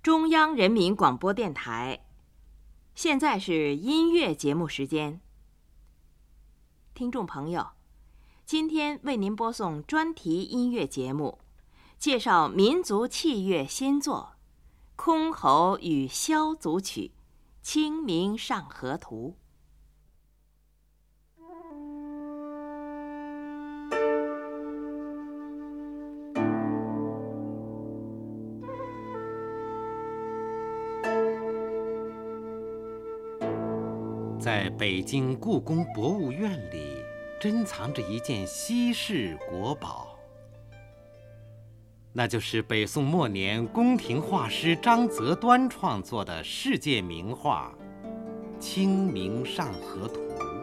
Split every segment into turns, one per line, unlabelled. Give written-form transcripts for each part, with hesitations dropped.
中央人民广播电台，现在是音乐节目时间。听众朋友，今天为您播送专题音乐节目，介绍民族器乐新作《箜篌与箫组曲·清明上河图》。
在北京故宫博物院里，珍藏着一件稀世国宝，那就是北宋末年宫廷画师张择端创作的世界名画《清明上河图》。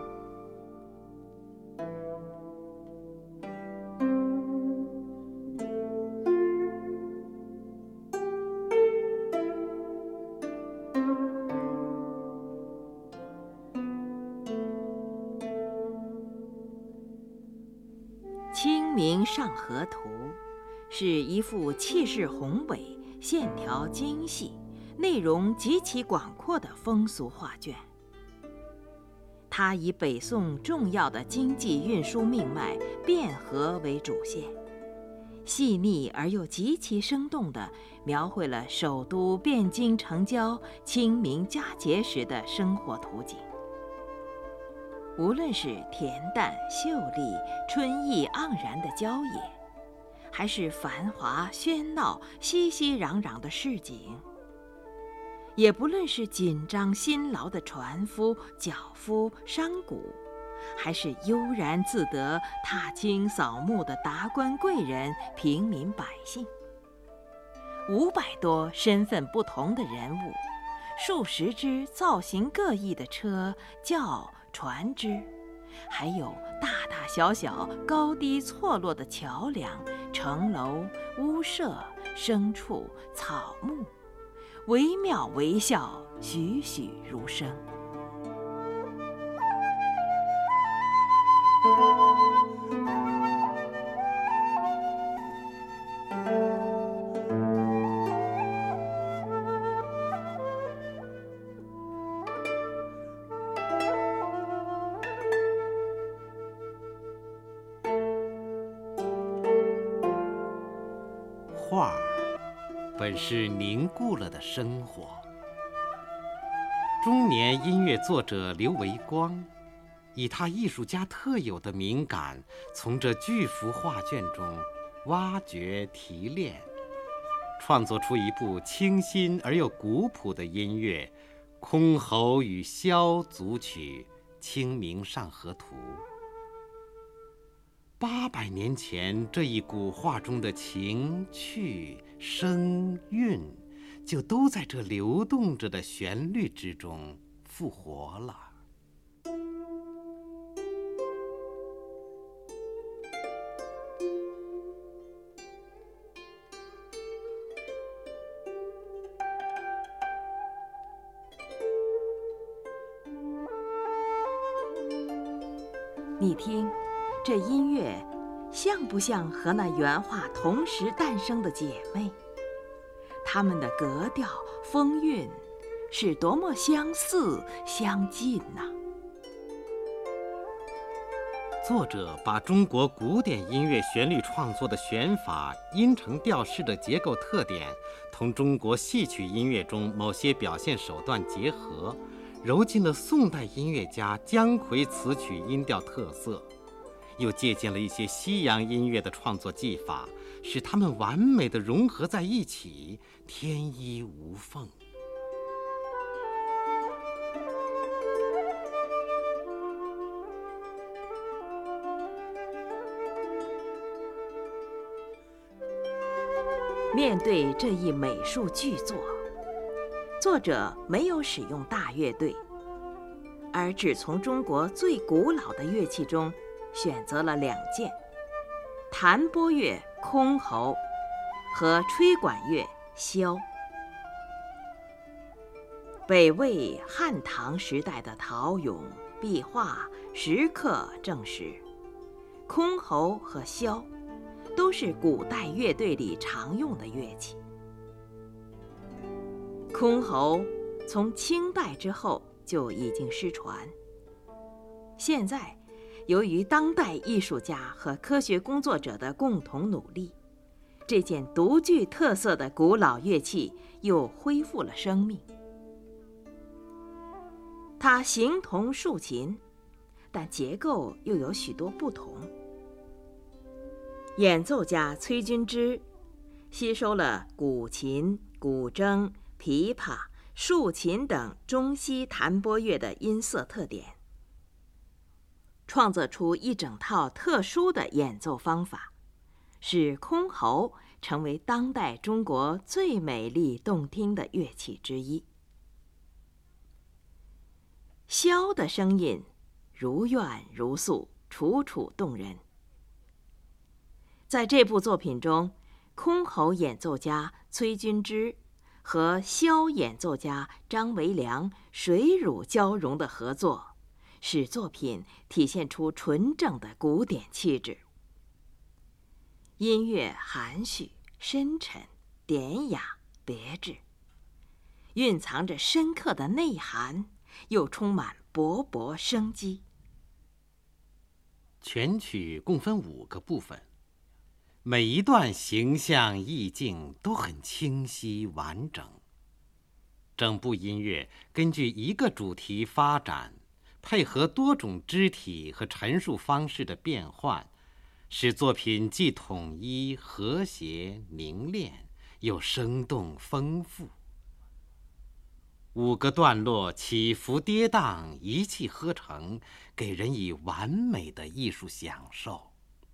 《清明上河图》是一幅气势宏伟、线条精细、内容极其广阔的风俗画卷。它以北宋重要的经济运输命脉汴河为主线，细腻而又极其生动地描绘了首都汴京城郊清明佳节时的生活图景。无论是恬淡秀丽、春意盎然的郊野，还是繁华喧闹、熙熙攘攘的市井，也不论是紧张辛劳的船夫、脚夫、商贾，还是悠然自得、踏青扫墓的达官贵人、平民百姓，500多身份不同的人物，数十只造型各异的车轿船只，还有大大小小、高低错落的桥梁、城楼、屋舍、牲畜、草木，惟妙惟肖，栩栩如生。
画本是凝固了的生活。中年音乐作者刘维光以他艺术家特有的敏感，从这巨幅画卷中挖掘提炼，创作出一部清新而又古朴的音乐《箜篌与箫组曲·清明上河图》。800年前，这一古画中的情趣声韵，就都在这流动着的旋律之中复活了。
你听，这音乐像不像和那原画同时诞生的姐妹？它们的格调、风韵是多么相似、相近呐！
作者把中国古典音乐旋律创作的选法、音程调式的结构特点，同中国戏曲音乐中某些表现手段结合，揉进了宋代音乐家姜夔词曲音调特色，又借鉴了一些西洋音乐的创作技法，使它们完美地融合在一起，天衣无缝。
面对这一美术巨作，作者没有使用大乐队，而只从中国最古老的乐器中选择了2件：弹拨乐箜篌和吹管乐箫。北魏汉唐时代的陶俑、壁画、石刻证实，箜篌和箫都是古代乐队里常用的乐器。 箜篌从清代之后就已经失传。现在，由于当代艺术家和科学工作者的共同努力，这件独具特色的古老乐器又恢复了生命。它形同竖琴，但结构又有许多不同。演奏家崔君之吸收了古琴、古筝、琵琶、竖琴等中西弹拨乐的音色特点，创作出一整套特殊的演奏方法，使箜篌成为当代中国最美丽动听的乐器之一。箫的声音如怨如诉，楚楚动人。在这部作品中，箜篌演奏家崔君之和箫演奏家张维良水乳交融的合作，使作品体现出纯正的古典气质。音乐含蓄、深沉、典雅、别致，蕴藏着深刻的内涵，又充满勃勃生机。
全曲共分5个部分，每一段形象意境都很清晰完整。整部音乐根据一个主题发展，配合多种肢体和陈述方式的变换，使作品既统一、和谐、凝练，又生动丰富。5个段落起伏跌宕，一气呵成，给人以完美的艺术享受。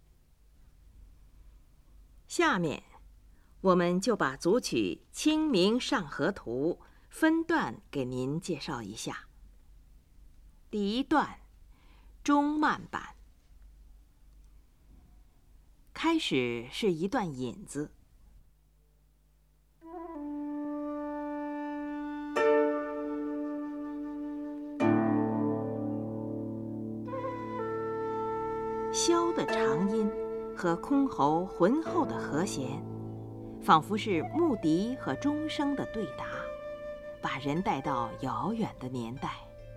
下面，我们就把组曲《清明上河图》分段给您介绍一下。第1段，中慢板。开始是一段引子，箫的长音和箜篌浑厚的和弦，仿佛是牧笛和钟声的对答，把人带到遥远的年代。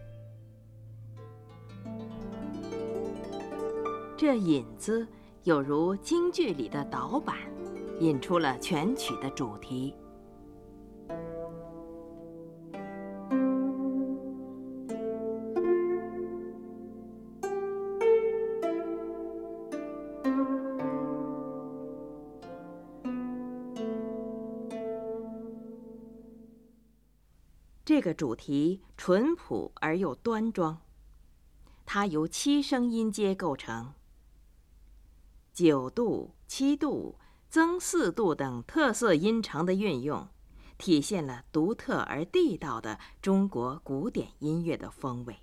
这引子有如京剧里的导板，引出了全曲的主题。这个主题淳朴而又端庄，它由7声音阶构成。9度、7度、增4度等特色音程的运用，体现了独特而地道的中国古典音乐的风味。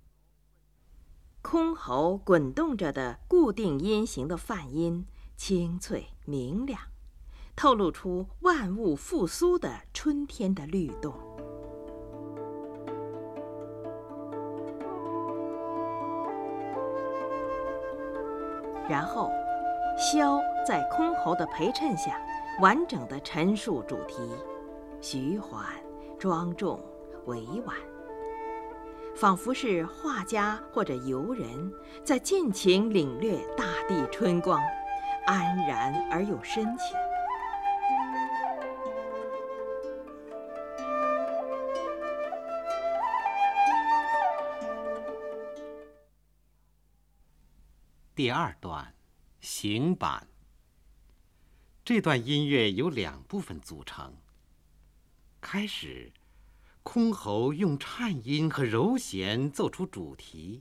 箜篌滚动着的固定音型的泛音清脆明亮，透露出万物复苏的春天的律动。然后，箫在箜篌的陪衬下，完整地陈述主题，徐缓、庄重、委婉，仿佛是画家或者游人在尽情领略大地春光，安然而又深情。
第2段，行板。这段音乐由2部分组成。开始，箜篌用颤音和柔弦奏出主题。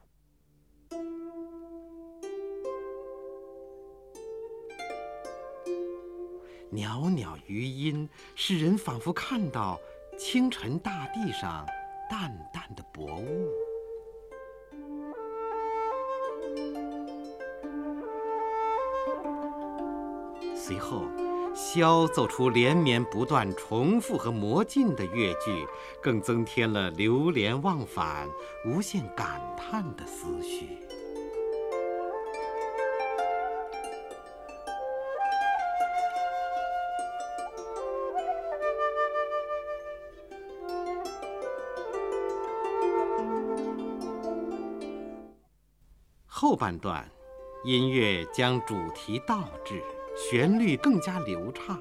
袅袅余音，使人仿佛看到清晨大地上淡淡的薄雾。随后，箫奏出连绵不断、重复和磨进的乐句，更增添了流连忘返、无限感叹的思绪。 后半段，音乐将主题倒置，旋律更加流畅。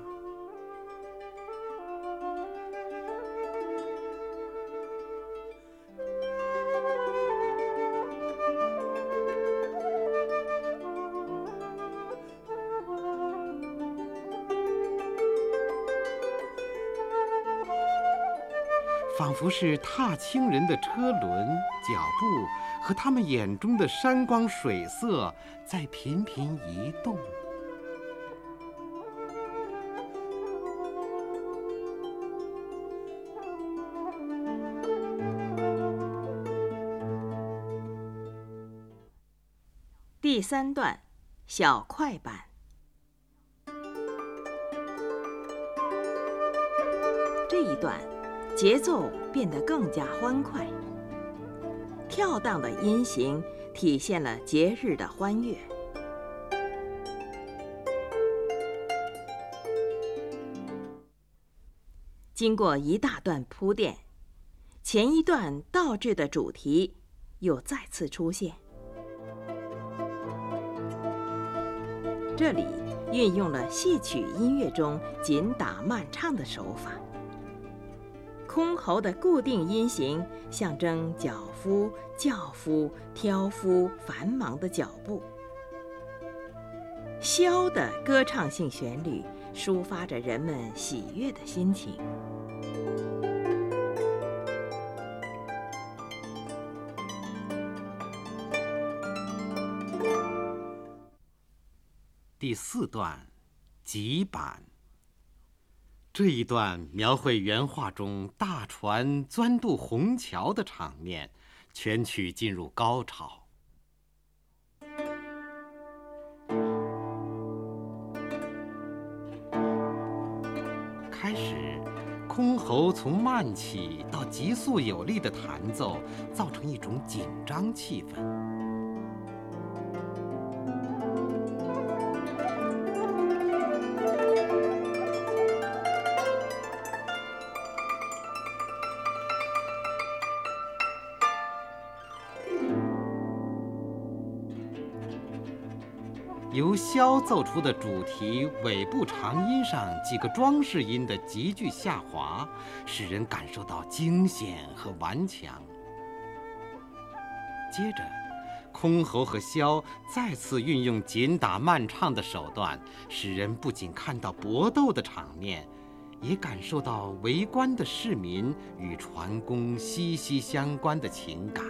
仿佛是踏青人的车轮、脚步和他们眼中的山光水色在频频移动。
第3段，小快板。这一段节奏变得更加欢快，跳荡的音型体现了节日的欢悦。经过一大段铺垫，前一段倒置的主题又再次出现。这里运用了戏曲音乐中紧打慢唱的手法。箜篌的固定音型象征脚夫、轿夫、挑夫繁忙的脚步。箫的歌唱性旋律抒发着人们喜悦的心情。
第4段，急板。这一段描绘原画中大船钻渡虹桥的场面，全曲进入高潮。开始，箜篌从慢起到急速有力的弹奏，造成一种紧张气氛。由箫奏出的主题尾部长音上几个装饰音的急剧下滑，使人感受到惊险和顽强。接着，箜篌和箫再次运用紧打慢唱的手段，使人不仅看到搏斗的场面，也感受到围观的市民与船工息息相关的情感。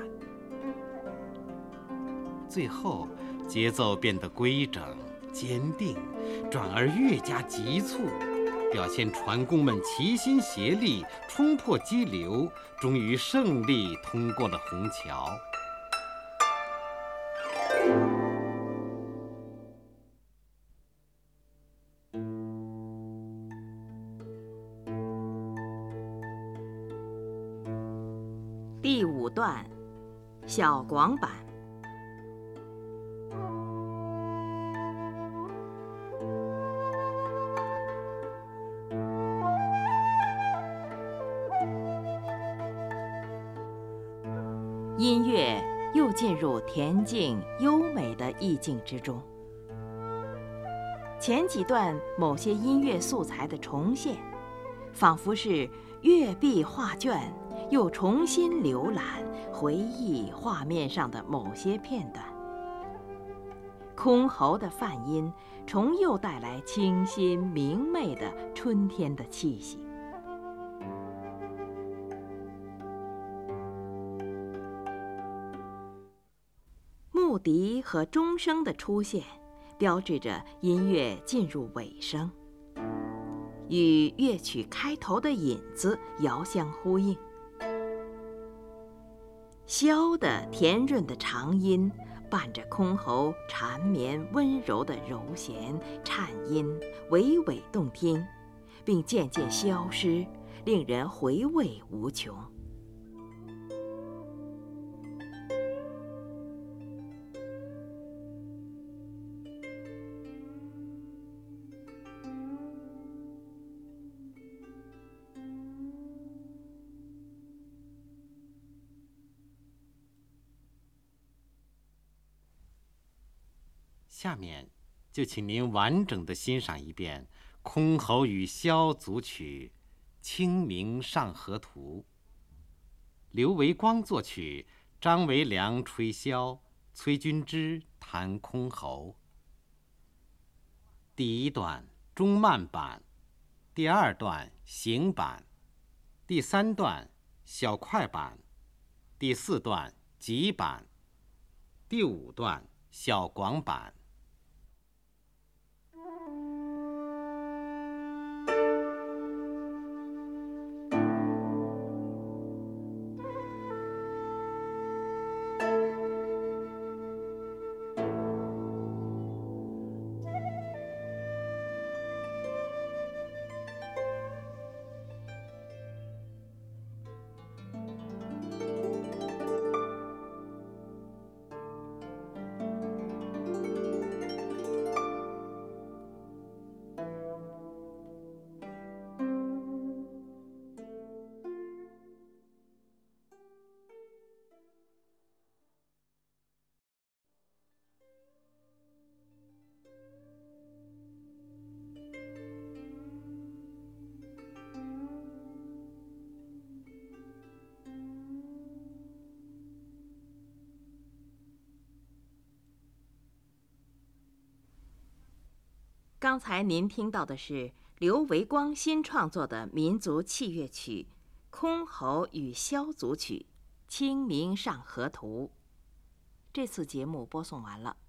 最后，节奏变得规整、坚定，转而越加急促，表现船工们齐心协力，冲破激流，终于胜利通过了虹桥。
第5段，小广板。音乐又进入恬静优美的意境之中。前几段某些音乐素材的重现，仿佛是阅壁画卷，又重新浏览回忆画面上的某些片段。箜篌的泛音重又带来清新明媚的春天的气息。木笛和钟声的出现，标志着音乐进入尾声，与乐曲开头的引子遥相呼应。箫的甜润的长音伴着箜篌缠绵温柔的柔弦颤音，娓娓动听，并渐渐消失，令人回味无穷。
下面就请您完整的欣赏一遍箜篌与箫组曲《清明上河图》，刘维光作曲，张维良吹箫，崔君之弹箜篌。第一段中慢板，第二段行板，第三段小快板，第四段急板，第五段小广板。
刚才您听到的是刘维光新创作的民族器乐曲《箜篌与箫组曲·清明上河图》。这次节目播送完了。